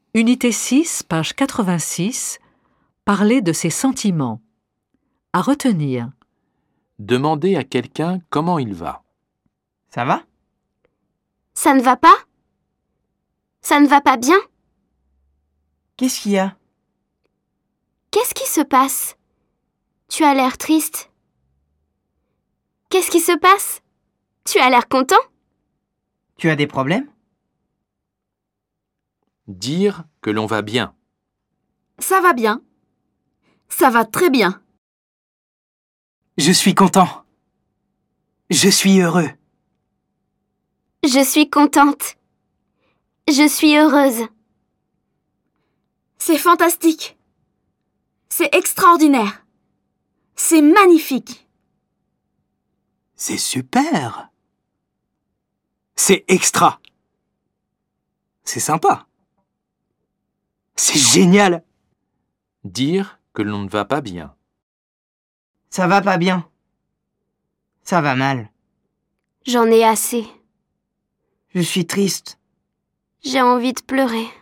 Unité 6, page 86. Parler de ses sentiments. À retenir. Demander à quelqu'un comment il va. Ça va? Ça ne va pas? Ça ne va pas bien? Qu'est-ce qu'il y a? Qu'est-ce qui se passe? Tu as l'air triste. Qu'est-ce qui se passe? Tu as l'air content? Tu as des problèmes? Dire que l'on va bien. Ça va bien. Ça va très bien. Je suis content. Je suis heureux. Je suis contente. Je suis heureuse. C'est fantastique. C'est extraordinaire. C'est magnifique. C'est super. C'est extra. C'est sympa. C'est génial. Dire que l'on ne va pas bien. Ça va pas bien. Ça va mal. J'en ai assez. Je suis triste. J'ai envie de pleurer.